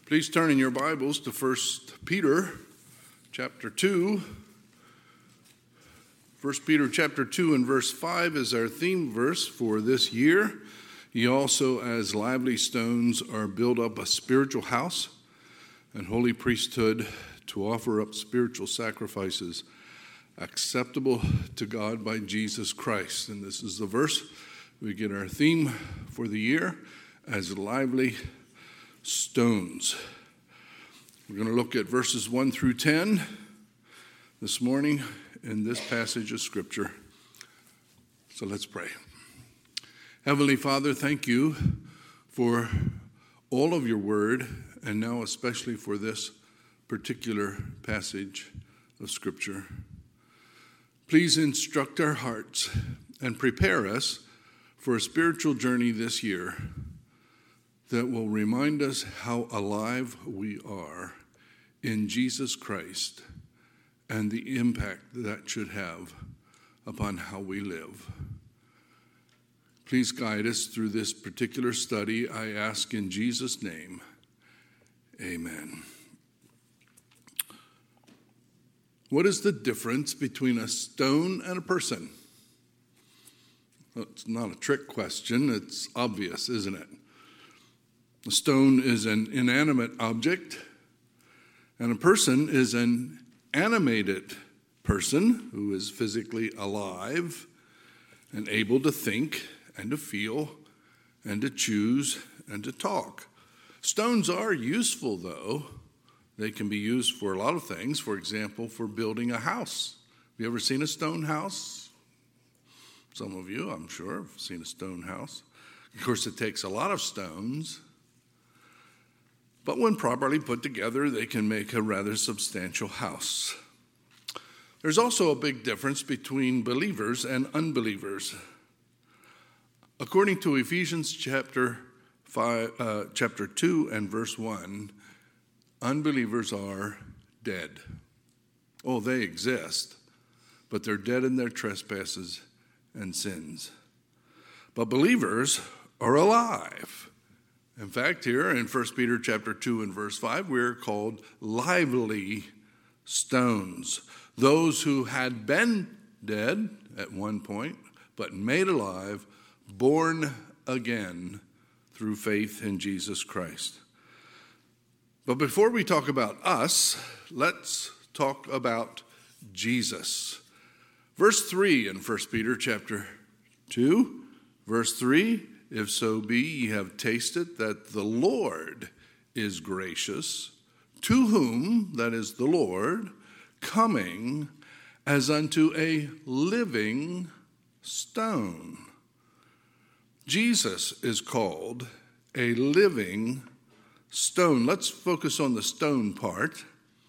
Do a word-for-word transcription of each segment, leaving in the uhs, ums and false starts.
Please turn in your Bibles to First Peter chapter two. First Peter chapter two and verse five is our theme verse for this year. Ye also as lively stones are built up a spiritual house and holy priesthood to offer up spiritual sacrifices acceptable to God by Jesus Christ. And this is the verse we get our theme for the year, as lively stones. We're going to look at verses one through ten this morning in this passage of Scripture. So let's pray. Heavenly Father, thank you for all of your word, and now especially for this particular passage of Scripture. Please instruct our hearts and prepare us for a spiritual journey this year that will remind us how alive we are in Jesus Christ and the impact that should have upon how we live. Please guide us through this particular study, I ask in Jesus' name. Amen. What is the difference between a stone and a person? Well, it's not a trick question. It's obvious, isn't it? A stone is an inanimate object, and a person is an animated person who is physically alive and able to think and to feel and to choose and to talk. Stones are useful, though. They can be used for a lot of things. For example, for building a house. Have you ever seen a stone house? Some of you, I'm sure, have seen a stone house. Of course, it takes a lot of stones. But when properly put together, they can make a rather substantial house. There's also a big difference between believers and unbelievers. According to Ephesians chapter five, uh, chapter two and verse one, unbelievers are dead. Oh, they exist, but they're dead in their trespasses and sins. But believers are alive. In fact, here in First Peter chapter two and verse five, we're called lively stones. Those who had been dead at one point, but made alive, born again through faith in Jesus Christ. But before we talk about us, let's talk about Jesus. Verse three in First Peter chapter two, verse three, if so be ye have tasted that the Lord is gracious, to whom, that is the Lord, coming as unto a living stone. Jesus is called a living stone. Let's focus on the stone part.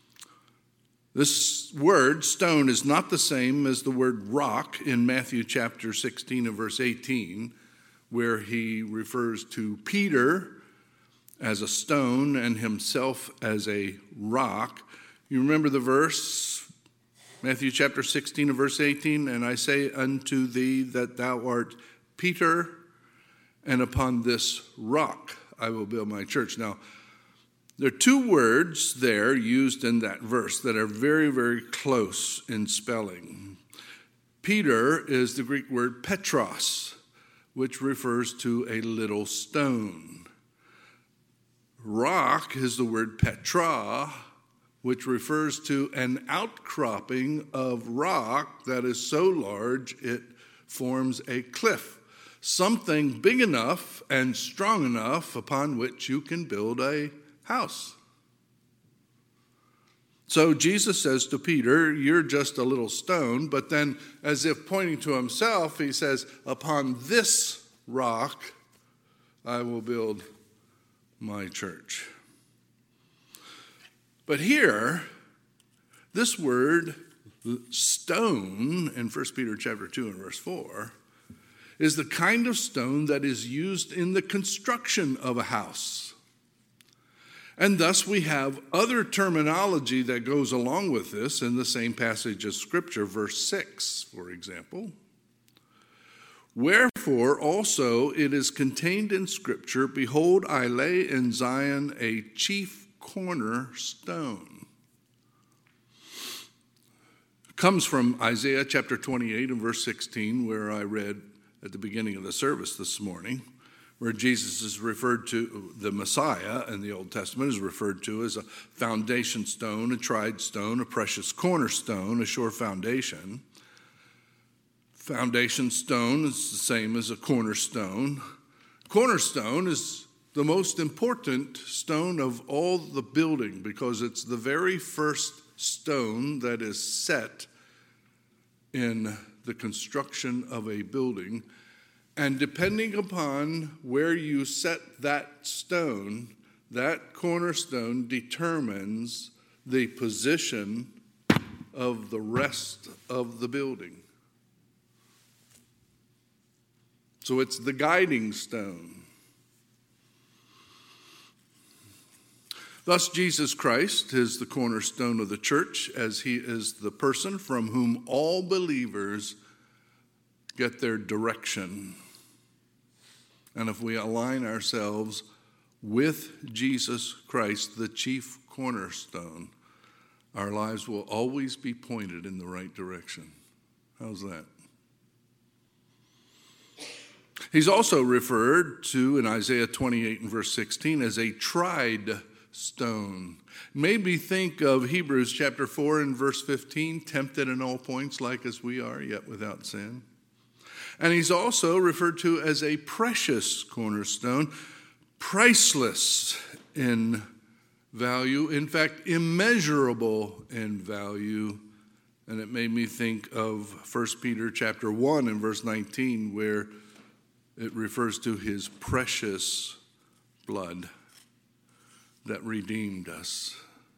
This word, stone, is not the same as the word rock in Matthew chapter sixteen and verse eighteen, where he refers to Peter as a stone and himself as a rock. You remember the verse, Matthew chapter sixteen and verse eighteen, and I say unto thee that thou art Peter, and upon this rock I will build my church. Now, there are two words there used in that verse that are very, very close in spelling. Peter is the Greek word Petros, which refers to a little stone. Rock is the word Petra, which refers to an outcropping of rock that is so large it forms a cliff. Something big enough and strong enough upon which you can build a house. So Jesus says to Peter, you're just a little stone, but then as if pointing to himself, he says, upon this rock I will build my church. But here, this word stone in First Peter chapter two and verse four is the kind of stone that is used in the construction of a house. And thus we have other terminology that goes along with this in the same passage of Scripture, verse six, for example. Wherefore also it is contained in Scripture, behold, I lay in Zion a chief cornerstone. It comes from Isaiah chapter twenty-eight and verse sixteen, where I read at the beginning of the service this morning, where Jesus is referred to, the Messiah in the Old Testament is referred to as a foundation stone, a tried stone, a precious cornerstone, a sure foundation. Foundation stone is the same as a cornerstone. Cornerstone is the most important stone of all the building because it's the very first stone that is set in the construction of a building. And depending upon where you set that stone, that cornerstone determines the position of the rest of the building. So it's the guiding stone. Thus, Jesus Christ is the cornerstone of the church, as he is the person from whom all believers get their direction. And if we align ourselves with Jesus Christ, the chief cornerstone, our lives will always be pointed in the right direction. How's that? He's also referred to in Isaiah twenty-eight and verse sixteen as a tried stone. Made me think of Hebrews chapter four and verse fifteen, tempted in all points like as we are, yet without sin. And he's also referred to as a precious cornerstone, priceless in value, in fact, immeasurable in value. And it made me think of First Peter chapter one and verse nineteen, where it refers to his precious blood that redeemed us.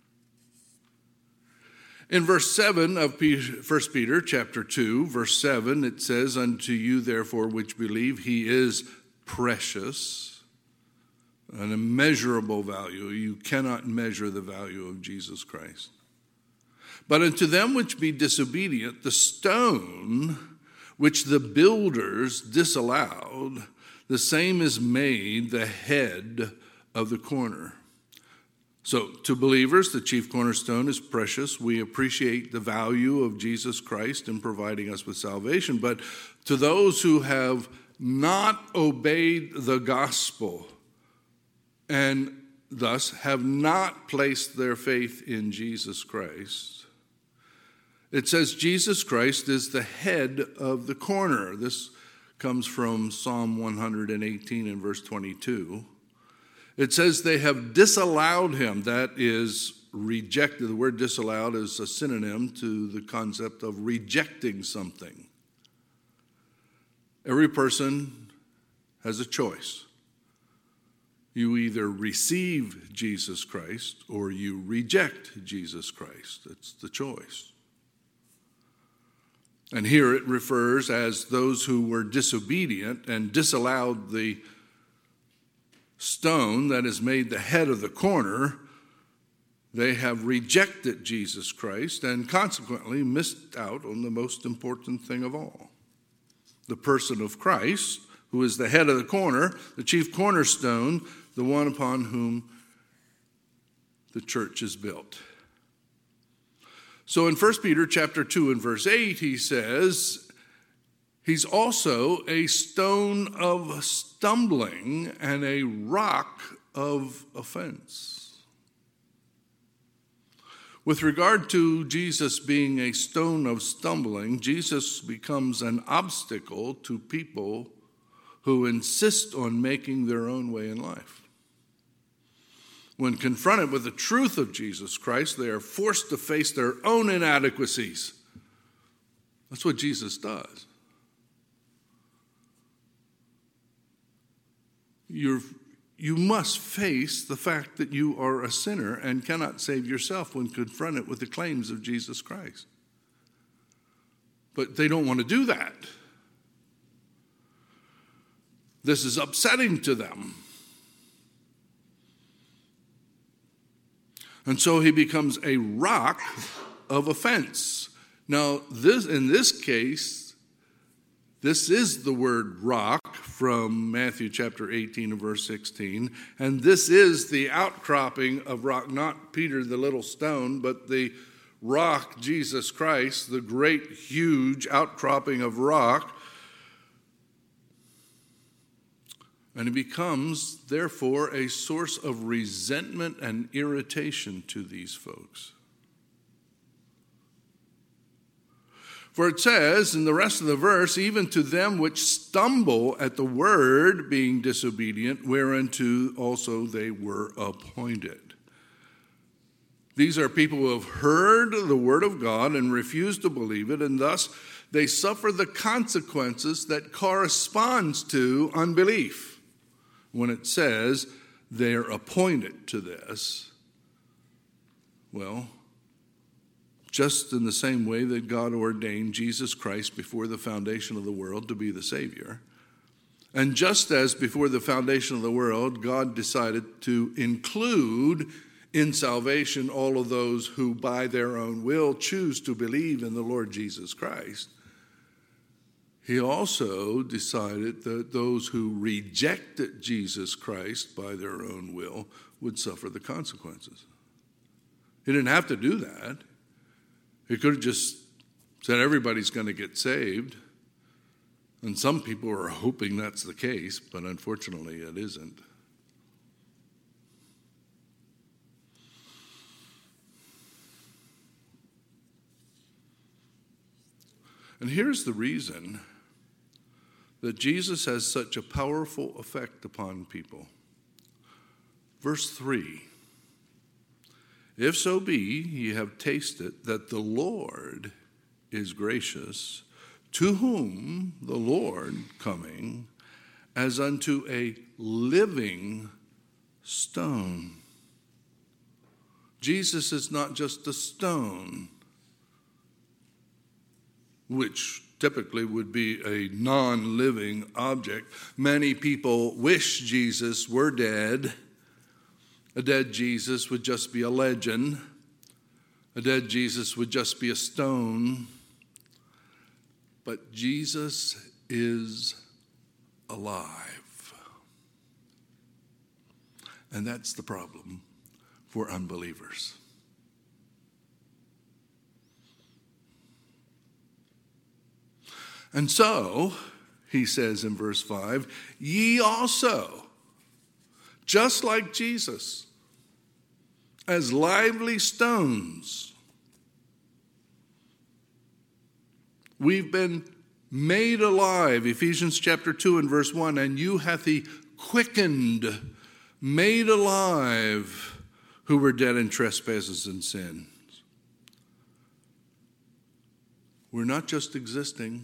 In verse seven of First Peter chapter two, verse seven, it says, "Unto you therefore which believe, he is precious," an immeasurable value. You cannot measure the value of Jesus Christ. "But unto them which be disobedient, the stone which the builders disallowed, the same is made the head of the corner." So to believers, the chief cornerstone is precious. We appreciate the value of Jesus Christ in providing us with salvation. But to those who have not obeyed the gospel and thus have not placed their faith in Jesus Christ, it says Jesus Christ is the head of the corner. This comes from Psalm one hundred eighteen and verse twenty-two. It says they have disallowed him. That is rejected. The word disallowed is a synonym to the concept of rejecting something. Every person has a choice. You either receive Jesus Christ or you reject Jesus Christ. It's the choice. And here it refers as those who were disobedient and disallowed the stone that is made the head of the corner. They have rejected Jesus Christ and consequently missed out on the most important thing of all, the person of Christ, who is the head of the corner, the chief cornerstone, the one upon whom the church is built. So in First Peter chapter two and verse eight, he says, he's also a stone of stumbling and a rock of offense. With regard to Jesus being a stone of stumbling, Jesus becomes an obstacle to people who insist on making their own way in life. When confronted with the truth of Jesus Christ, they are forced to face their own inadequacies. That's what Jesus does. You're, you must face the fact that you are a sinner and cannot save yourself when confronted with the claims of Jesus Christ. But they don't want to do that. This is upsetting to them. And so he becomes a rock of offense. Now, this in this case, this is the word rock from Matthew chapter eighteen and verse sixteen. And this is the outcropping of rock, not Peter the little stone, but the rock, Jesus Christ, the great, huge outcropping of rock. And it becomes, therefore, a source of resentment and irritation to these folks. For it says in the rest of the verse, even to them which stumble at the word, being disobedient, whereunto also they were appointed. These are people who have heard the word of God and refused to believe it, and thus they suffer the consequences that corresponds to unbelief. When it says they're appointed to this, well, just in the same way that God ordained Jesus Christ before the foundation of the world to be the Savior, and just as before the foundation of the world, God decided to include in salvation all of those who by their own will choose to believe in the Lord Jesus Christ, He also decided that those who rejected Jesus Christ by their own will would suffer the consequences. He didn't have to do that. He could have just said everybody's going to get saved. And some people are hoping that's the case, but unfortunately it isn't. And here's the reason that Jesus has such a powerful effect upon people. Verse three, if so be ye have tasted that the Lord is gracious, to whom the Lord coming as unto a living stone. Jesus is not just a stone, which typically would be a non-living object. Many people wish Jesus were dead. A dead Jesus would just be a legend. A dead Jesus would just be a stone. But Jesus is alive. And that's the problem for unbelievers. And so, he says in verse five, ye also, just like Jesus, as lively stones, we've been made alive, Ephesians chapter two and verse one, and you hath he quickened, made alive, who were dead in trespasses and sins. We're not just existing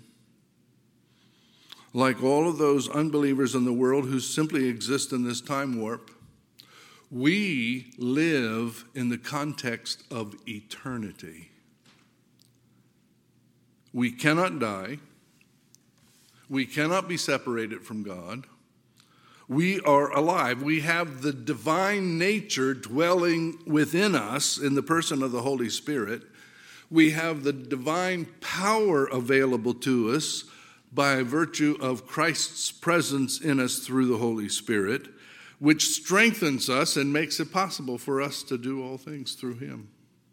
like all of those unbelievers in the world who simply exist in this time warp. We live in the context of eternity. We cannot die. We cannot be separated from God. We are alive. We have the divine nature dwelling within us in the person of the Holy Spirit. We have the divine power available to us by virtue of Christ's presence in us through the Holy Spirit, which strengthens us and makes it possible for us to do all things through him.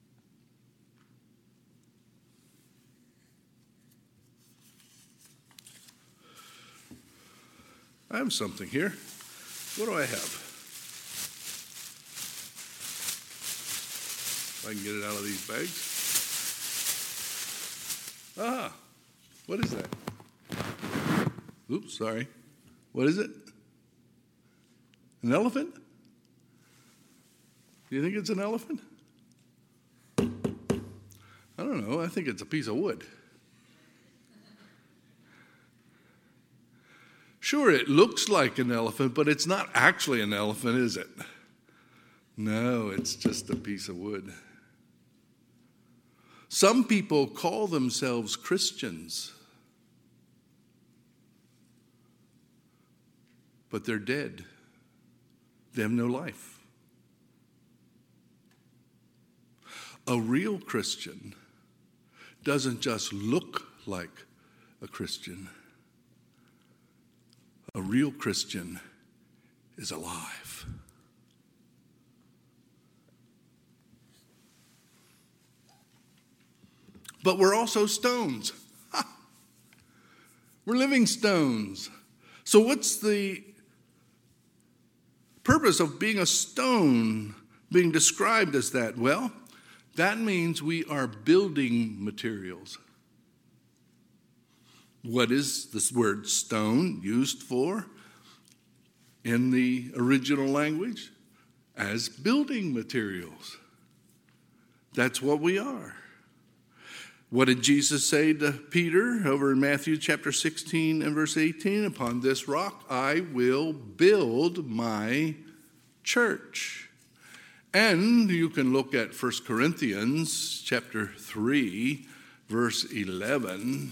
I have something here. What do I have? If I can get it out of these bags. Ah, what is that? Oops, sorry. What is it? An elephant? Do you think it's an elephant? I don't know. I think it's a piece of wood. Sure, it looks like an elephant, but it's not actually an elephant, is it? No, it's just a piece of wood. Some people call themselves Christians, but they're dead. They have no life. A real Christian doesn't just look like a Christian. A real Christian is alive. But we're also stones. Ha! We're living stones. So what's the purpose of being a stone, being described as that? Well, that means we are building materials. What is this word stone used for in the original language? As building materials. That's what we are. What did Jesus say to Peter over in Matthew chapter sixteen and verse eighteen? Upon this rock I will build my church. And you can look at First Corinthians chapter three, verse eleven.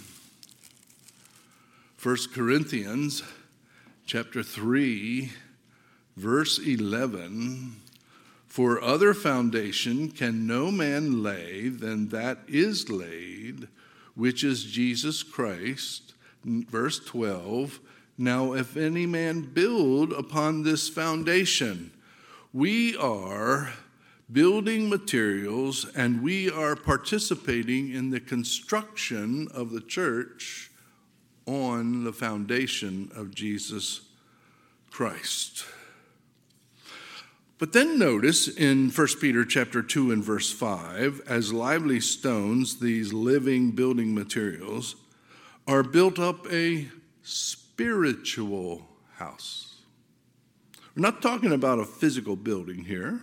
First Corinthians chapter three, verse eleven. For other foundation can no man lay than that is laid, which is Jesus Christ. Verse twelve. Now if any man build upon this foundation, we are building materials and we are participating in the construction of the church on the foundation of Jesus Christ. But then notice in First Peter chapter two and verse five, as lively stones, these living building materials are built up a spiritual house. We're not talking about a physical building here.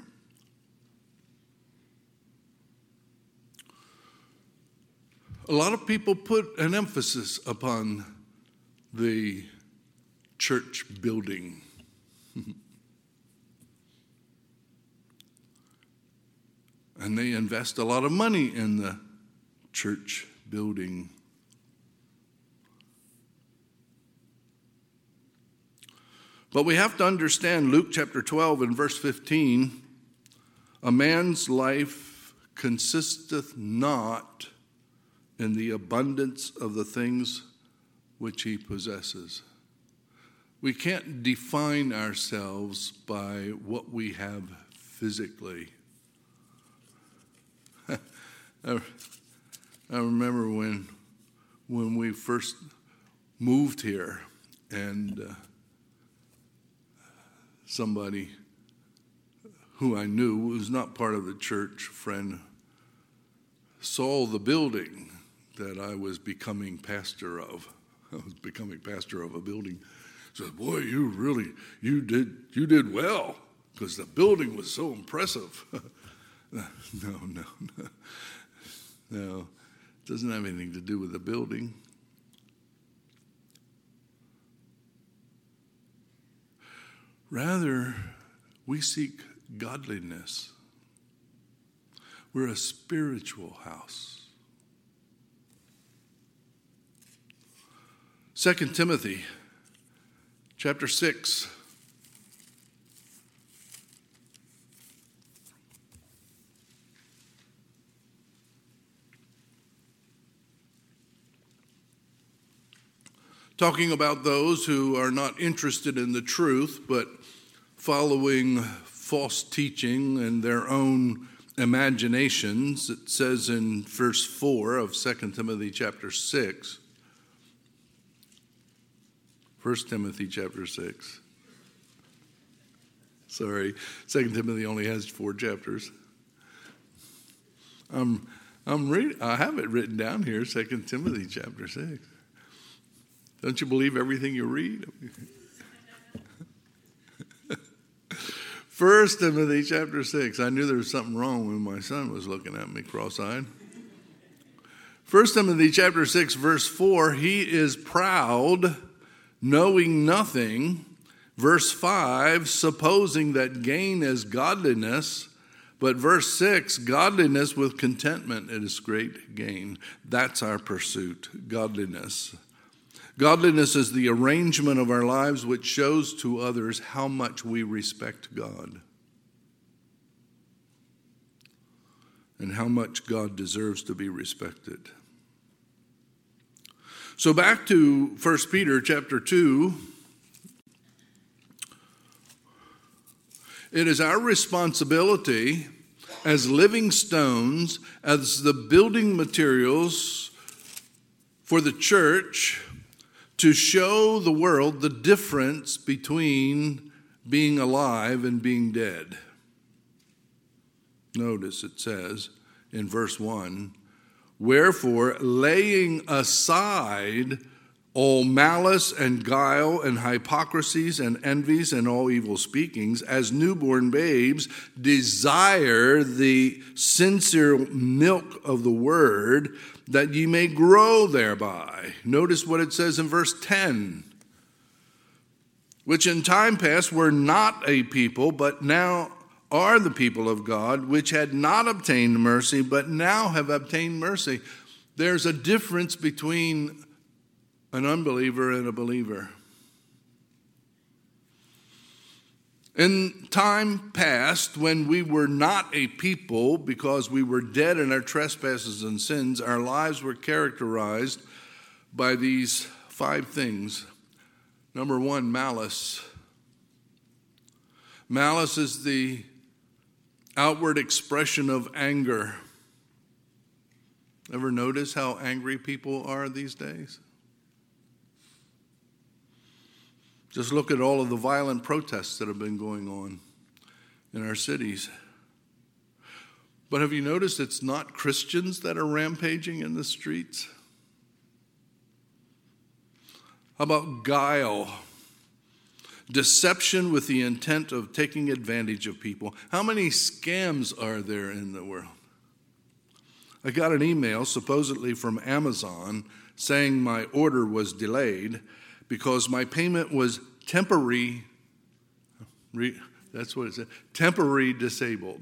A lot of people put an emphasis upon the church building. And they invest a lot of money in the church building. But we have to understand Luke chapter twelve and verse fifteen. A man's life consisteth not in the abundance of the things which he possesses. We can't define ourselves by what we have physically. I remember when when we first moved here, and uh, somebody who I knew was not part of the church, friend, saw the building that I was becoming pastor of. I was becoming pastor of a building. Said, "Boy, you really you did you did well, because the building was so impressive." no, no, no. No, it doesn't have anything to do with the building. Rather, we seek godliness. We're a spiritual house. Second Timothy chapter six. Talking about those who are not interested in the truth, but following false teaching and their own imaginations. It says in verse four of Second Timothy chapter six. First Timothy chapter six. Sorry, Second Timothy only has four chapters. I'm, I'm read, I have it written down here, Second Timothy chapter six. Don't you believe everything you read? First Timothy chapter six. I knew there was something wrong when my son was looking at me cross-eyed. First Timothy chapter six, verse four. He is proud, knowing nothing. Verse five, supposing that gain is godliness. But verse six, godliness with contentment, it is great gain. That's our pursuit, godliness. Godliness is the arrangement of our lives which shows to others how much we respect God and how much God deserves to be respected. So back to First Peter chapter two It is our responsibility as living stones, as the building materials for the church, to show the world the difference between being alive and being dead. Notice it says in verse one, wherefore, laying aside all malice and guile and hypocrisies and envies and all evil speakings, as newborn babes, desire the sincere milk of the word, that ye may grow thereby. Notice what it says in verse ten. Which in time past were not a people, but now are the people of God, which had not obtained mercy, but now have obtained mercy. There's a difference between an unbeliever and a believer. In time past, when we were not a people because we were dead in our trespasses and sins, our lives were characterized by these five things. Number one, malice. Malice is the outward expression of anger. Ever notice how angry people are these days? Just look at all of the violent protests that have been going on in our cities. But have you noticed it's not Christians that are rampaging in the streets? How about guile? Deception with the intent of taking advantage of people. How many scams are there in the world? I got an email supposedly from Amazon saying my order was delayed because my payment was temporary, that's what it said, temporary disabled.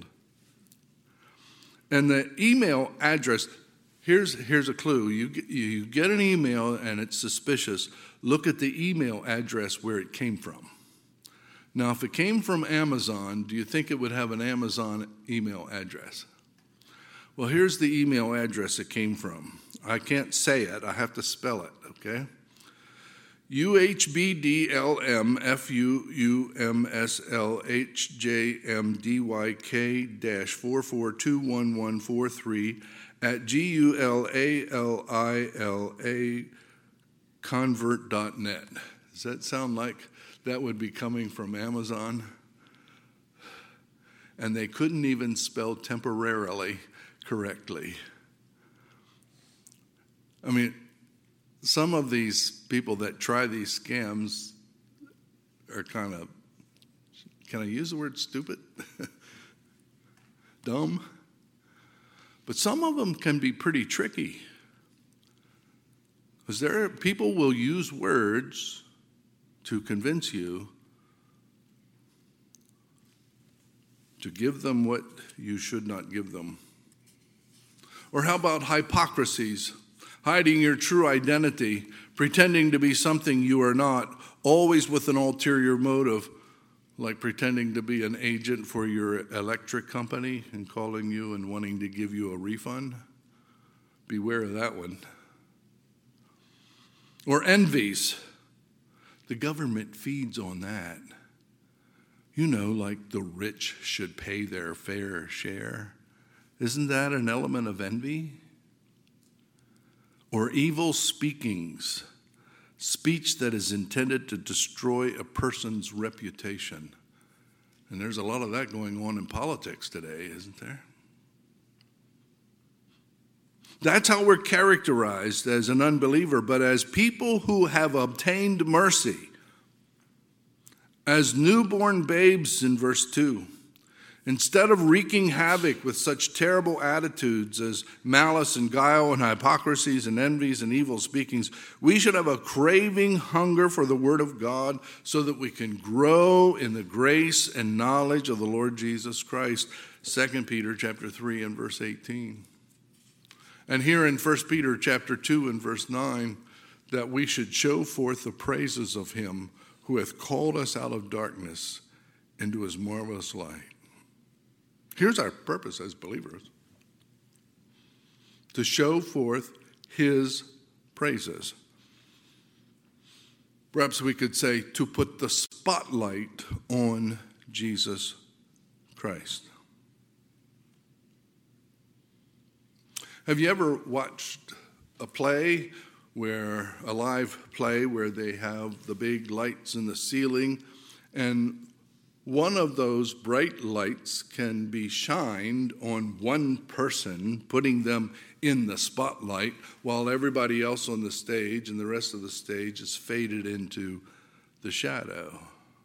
And the email address, here's, here's a clue. You get, you get an email and it's suspicious. Look at the email address where it came from. Now, if it came from Amazon, do you think it would have an Amazon email address? Well, here's the email address it came from. I can't say it. I have to spell it, okay? U H B D L M F U U M S L H J M D Y K dash four four two one one four three at G U L A L I L A convert dot net. Does that sound like that would be coming from Amazon? And they couldn't even spell temporarily correctly. I mean, some of these people that try these scams are kind of, can I use the word stupid? Dumb? But some of them can be pretty tricky. Because there are, people will use words to convince you to give them what you should not give them. Or how about hypocrisies? Hiding your true identity, pretending to be something you are not, always with an ulterior motive, like pretending to be an agent for your electric company and calling you and wanting to give you a refund. Beware of that one. Or envies. The government feeds on that. You know, like the rich should pay their fair share. Isn't that an element of envy? Or evil speakings, speech that is intended to destroy a person's reputation. And there's a lot of that going on in politics today, isn't there? That's how we're characterized as an unbeliever, but as people who have obtained mercy, as newborn babes in verse two. Instead of wreaking havoc with such terrible attitudes as malice and guile and hypocrisies and envies and evil speakings, we should have a craving hunger for the word of God so that we can grow in the grace and knowledge of the Lord Jesus Christ. Second Peter chapter three and verse eighteen. And here in First Peter chapter two and verse nine, that we should show forth the praises of him who hath called us out of darkness into his marvelous light. Here's our purpose as believers: to show forth his praises. Perhaps we could say to put the spotlight on Jesus Christ. Have you ever watched a play where, a live play where they have the big lights in the ceiling, and one of those bright lights can be shined on one person, putting them in the spotlight, while everybody else on the stage and the rest of the stage is faded into the shadow?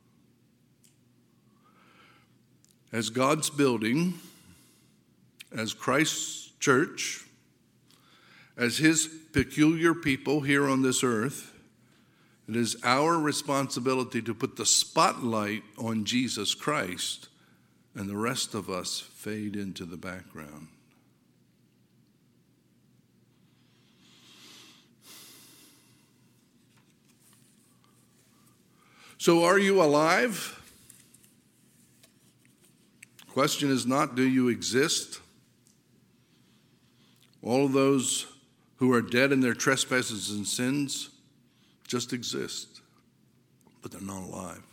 As God's building, as Christ's church, as his peculiar people here on this earth, it is our responsibility to put the spotlight on Jesus Christ, and the rest of us fade into the background. So, are you alive? Question is not, do you exist? All of those who are dead in their trespasses and sins just exist, but they're not alive.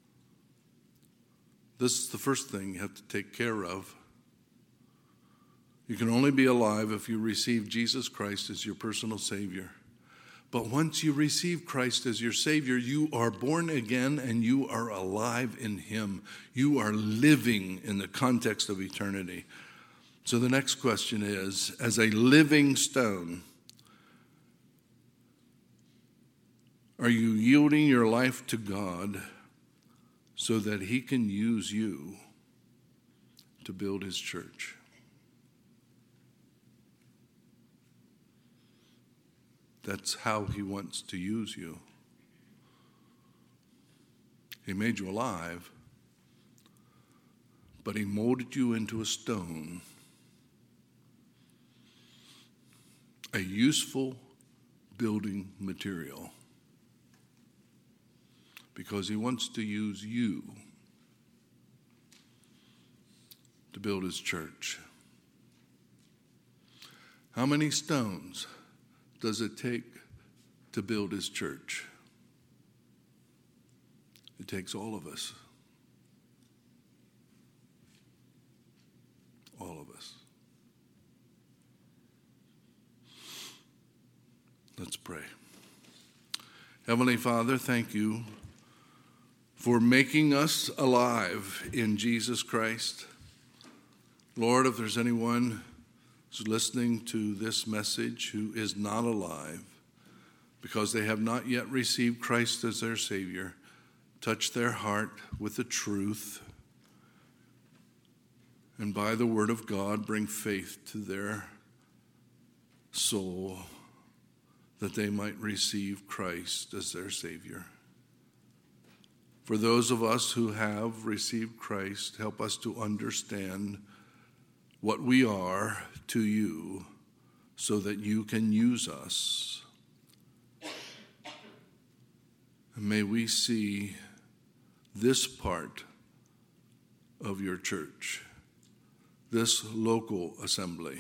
This is the first thing you have to take care of. You can only be alive if you receive Jesus Christ as your personal Savior. But once you receive Christ as your Savior, you are born again and you are alive in him. You are living in the context of eternity. So the next question is, as a living stone, are you yielding your life to God so that he can use you to build his church? That's how he wants to use you. He made you alive, but he molded you into a stone, a useful building material, because he wants to use you to build his church. How many stones does it take to build his church? It takes all of us. All of us. Let's pray. Heavenly Father, thank you for making us alive in Jesus Christ. Lord, if there's anyone who's listening to this message who is not alive because they have not yet received Christ as their Savior, touch their heart with the truth, and by the word of God bring faith to their soul that they might receive Christ as their Savior. For those of us who have received Christ, help us to understand what we are to you so that you can use us. And may we see this part of your church, this local assembly,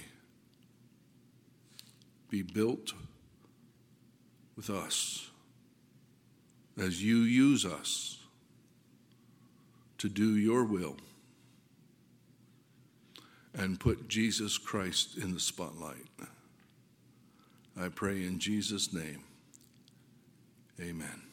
be built with us as you use us to do your will and put Jesus Christ in the spotlight. I pray in Jesus' name, amen.